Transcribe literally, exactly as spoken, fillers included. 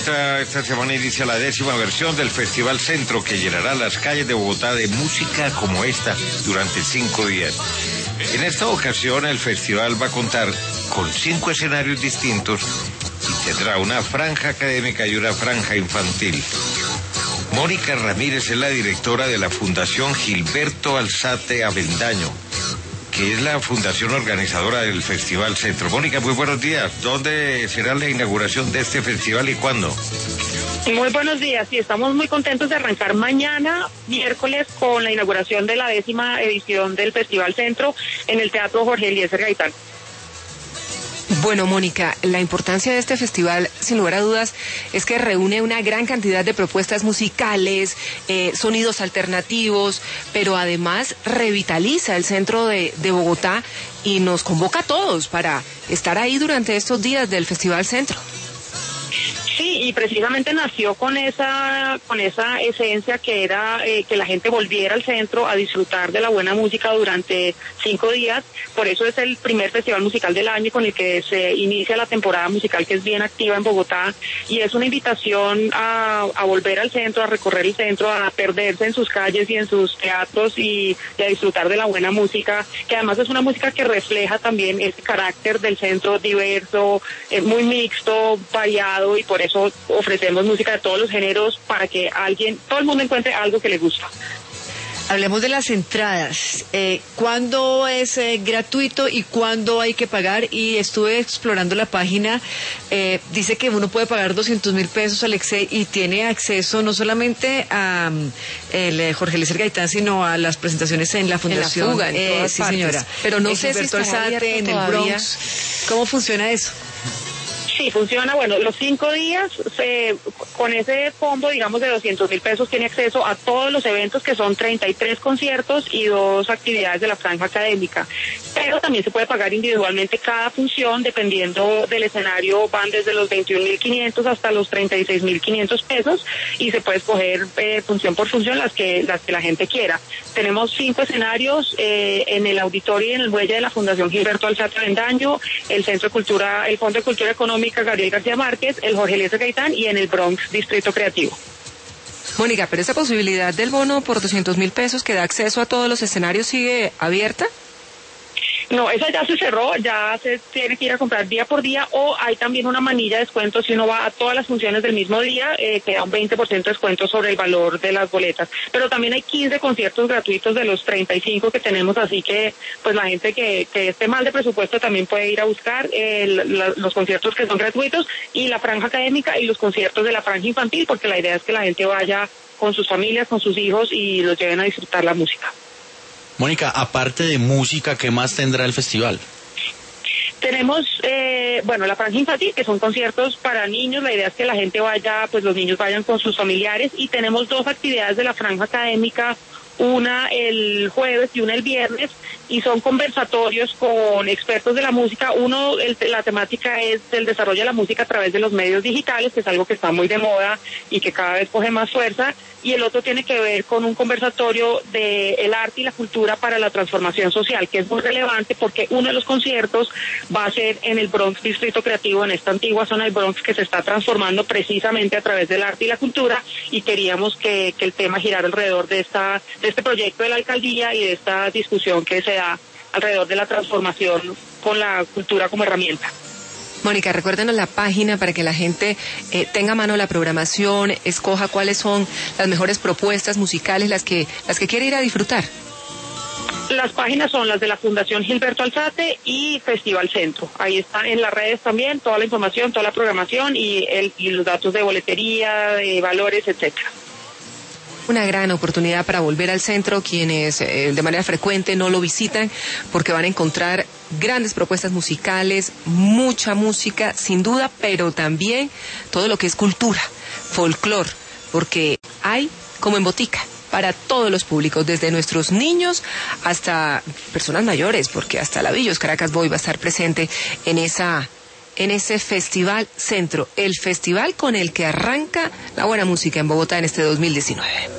Esta, esta semana inicia la décima versión del Festival Centro, que llenará las calles de Bogotá de música como esta durante cinco días. En esta ocasión el festival va a contar con cinco escenarios distintos y tendrá una franja académica y una franja infantil. Mónica Ramírez es la directora de la Fundación Gilberto Alzate Avendaño, que es la fundación organizadora del Festival Centro. Mónica, muy buenos días. ¿Dónde será la inauguración de este festival y cuándo? Muy buenos días, y estamos muy contentos de arrancar mañana, miércoles, con la inauguración de la décima edición del Festival Centro en el Teatro Jorge Eliezer Gaitán. Bueno, Mónica, la importancia de este festival, sin lugar a dudas, es que reúne una gran cantidad de propuestas musicales, eh, sonidos alternativos, pero además revitaliza el centro de, de Bogotá y nos convoca a todos para estar ahí durante estos días del Festival Centro. Sí, y precisamente nació con esa con esa esencia que era eh, que la gente volviera al centro a disfrutar de la buena música durante cinco días. Por eso es el primer festival musical del año con el que se inicia la temporada musical, que es bien activa en Bogotá, y es una invitación a, a volver al centro, a recorrer el centro, a perderse en sus calles y en sus teatros y, y a disfrutar de la buena música, que además es una música que refleja también ese carácter del centro diverso, eh, muy mixto, variado, y por eso Eso ofrecemos música de todos los géneros para que alguien, todo el mundo encuentre algo que le gusta. Hablemos de las entradas. Eh, ¿Cuándo es eh, gratuito y cuándo hay que pagar? Y estuve explorando la página. Eh, dice que uno puede pagar doscientos mil pesos al Excel y tiene acceso no solamente a um, el Jorge Eliezer Gaitán, sino a las presentaciones en la Fundación. En la fuga, en eh, todas sí, partes. señora. Pero no en sé Gilberto si está Alzate, en el todavía. Bronx. ¿Cómo funciona eso? Sí, funciona, bueno, los cinco días, se, con ese combo, digamos, de doscientos mil pesos, tiene acceso a todos los eventos, que son treinta y tres conciertos y dos actividades de la franja académica. Pero también se puede pagar individualmente cada función, dependiendo del escenario, van desde los veintiún mil quinientos hasta los treinta y seis mil quinientos pesos, y se puede escoger eh, función por función las que, las que la gente quiera. Tenemos cinco escenarios eh, en el auditorio y en el muelle de la Fundación Gilberto Alzate Avendaño, el Centro de Cultura, el Fondo de Cultura Económica Gabriel García Márquez, el Jorge Eliezer Gaitán y en el Bronx Distrito Creativo. Mónica, pero esa posibilidad del bono por doscientos mil pesos que da acceso a todos los escenarios sigue abierta. No, esa ya se cerró, ya se tiene que ir a comprar día por día, o hay también una manilla de descuento si uno va a todas las funciones del mismo día, eh, que da un veinte por ciento de descuento sobre el valor de las boletas. Pero también hay quince conciertos gratuitos de los treinta y cinco que tenemos, así que pues la gente que, que esté mal de presupuesto también puede ir a buscar eh, la, los conciertos que son gratuitos, y la franja académica y los conciertos de la franja infantil, porque la idea es que la gente vaya con sus familias, con sus hijos, y los lleven a disfrutar la música. Mónica, aparte de música, ¿qué más tendrá el festival? Tenemos, eh, bueno, la franja infantil, que son conciertos para niños. La idea es que la gente vaya, pues los niños vayan con sus familiares. Y tenemos dos actividades de la franja académica, una el jueves y una el viernes, y son conversatorios con expertos de la música. Uno, el, la temática es el desarrollo de la música a través de los medios digitales, que es algo que está muy de moda y que cada vez coge más fuerza, y el otro tiene que ver con un conversatorio de el arte y la cultura para la transformación social, que es muy relevante porque uno de los conciertos va a ser en el Bronx Distrito Creativo, en esta antigua zona del Bronx que se está transformando precisamente a través del arte y la cultura, y queríamos que, que el tema girara alrededor de esta de este proyecto de la alcaldía y de esta discusión que se da alrededor de la transformación con la cultura como herramienta. Mónica, recuérdenos la página para que la gente eh, tenga a mano la programación, escoja cuáles son las mejores propuestas musicales, las que las que quiere ir a disfrutar. Las páginas son las de la Fundación Gilberto Alzate y Festival Centro. Ahí está en las redes también toda la información, toda la programación y, el, y los datos de boletería, de valores, etcétera. Una gran oportunidad para volver al centro, quienes eh, de manera frecuente no lo visitan, porque van a encontrar grandes propuestas musicales, mucha música, sin duda, pero también todo lo que es cultura, folclore, porque hay como en botica para todos los públicos, desde nuestros niños hasta personas mayores, porque hasta Lavillos Caracas Boy va a estar presente en esa en ese Festival Centro, el festival con el que arranca la buena música en Bogotá en este dos mil diecinueve.